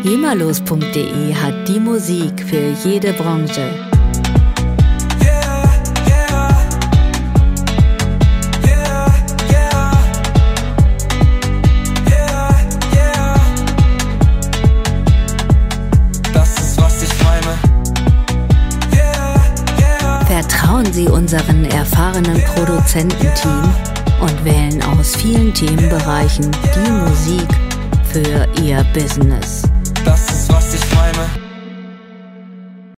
GEMALOS.de hat die Musik für jede Branche. Vertrauen Sie unseren erfahrenen Produzententeam und wählen aus vielen Themenbereichen die Musik für Ihr Business. Das ist, was ich meine.